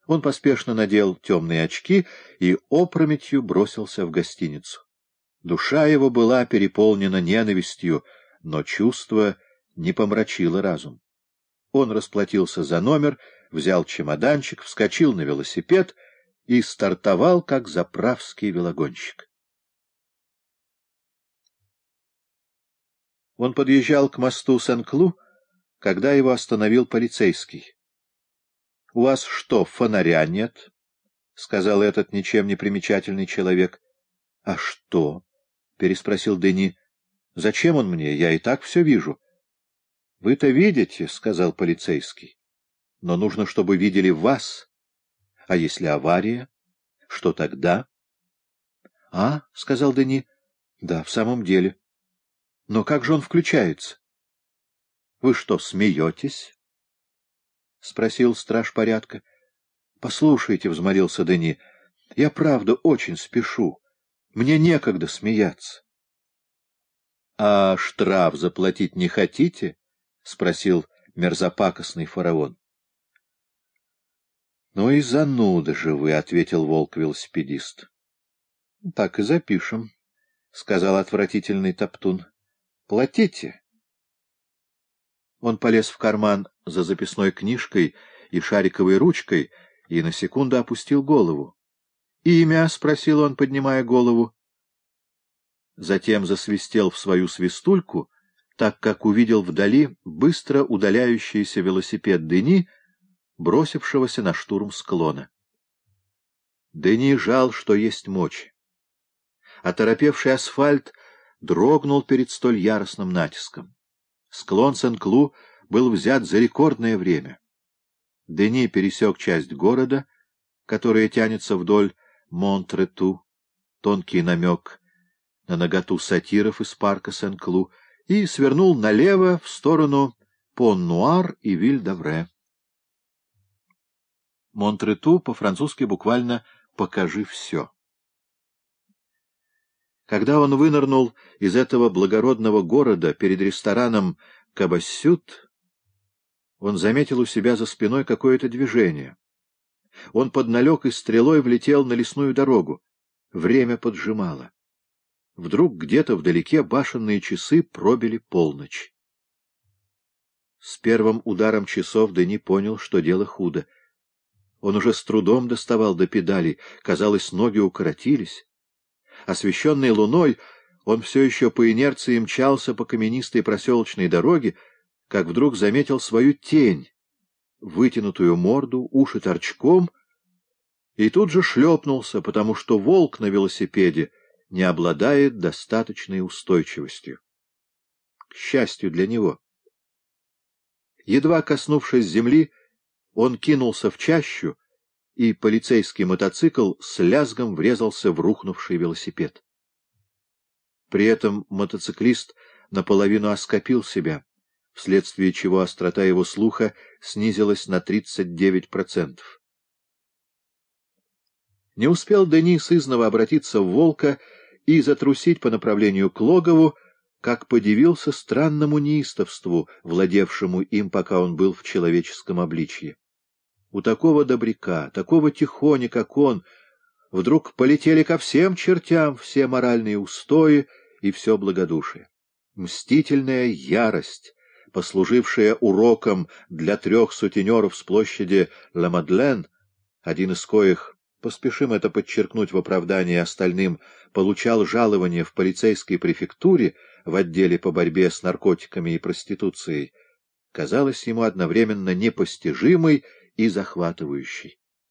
Он поспешно надел темные очки и опрометью бросился в гостиницу. Душа его была переполнена ненавистью, но чувство не помрачило разум. Он расплатился за номер, взял чемоданчик, вскочил на велосипед и стартовал, как заправский велогонщик. Он подъезжал к мосту Сен-Клу, когда его остановил полицейский. — У вас что, фонаря нет? — сказал этот ничем не примечательный человек. — А что? — переспросил Дени. — Зачем он мне? Я и так все вижу. — Вы-то видите, — сказал полицейский. — Но нужно, чтобы видели вас. А если авария? Что тогда? — А, — сказал Дени, — да, в самом деле. Но как же он включается? — Вы что, смеетесь? — спросил страж порядка. — Послушайте, — взмолился Дени, — я правда очень спешу. Мне некогда смеяться. — А штраф заплатить не хотите? — спросил мерзопакостный фараон. — Ну и зануда же вы, — ответил волк-велосипедист. — Так и запишем, — сказал отвратительный топтун. — Платите. Он полез в карман за записной книжкой и шариковой ручкой и на секунду опустил голову. «Имя?» — спросил он, поднимая голову. Затем засвистел в свою свистульку, так как увидел вдали быстро удаляющийся велосипед Дени, бросившегося на штурм склона. Дени жал, что есть мочи. Оторопевший асфальт дрогнул перед столь яростным натиском. Склон Сен-Клу был взят за рекордное время. Дени пересек часть города, которая тянется вдоль Монтрету, тонкий намек на наготу сатиров из парка Сен-Клу, и свернул налево в сторону Пон-Нуар и Виль-Давре. Монтрету по-французски буквально «покажи все». Когда он вынырнул из этого благородного города перед рестораном «Кабассют», он заметил у себя за спиной какое-то движение. Он подналег и стрелой влетел на лесную дорогу. Время поджимало. Вдруг где-то вдалеке башенные часы пробили полночь. С первым ударом часов Дени понял, что дело худо. Он уже с трудом доставал до педалей, казалось, ноги укоротились. Освещенный луной, он все еще по инерции мчался по каменистой проселочной дороге, как вдруг заметил свою тень, вытянутую морду, уши торчком, и тут же шлепнулся, потому что волк на велосипеде не обладает достаточной устойчивостью. К счастью для него. Едва коснувшись земли, он кинулся в чащу, и полицейский мотоцикл с лязгом врезался в рухнувший велосипед. При этом мотоциклист наполовину оскопил себя, вследствие чего острота его слуха снизилась на 39%. Не успел Дени сызнова обратиться в волка и затрусить по направлению к логову, как подивился странному неистовству, владевшему им, пока он был в человеческом обличье. У такого добряка, такого тихони, как он, вдруг полетели ко всем чертям все моральные устои и все благодушие. Мстительная ярость, послужившая уроком для 3 сутенеров с площади Ла-Мадлен, один из коих, поспешим это подчеркнуть в оправдании остальным, получал жалование в полицейской префектуре в отделе по борьбе с наркотиками и проституцией, казалась ему одновременно непостижимой и захватывающей.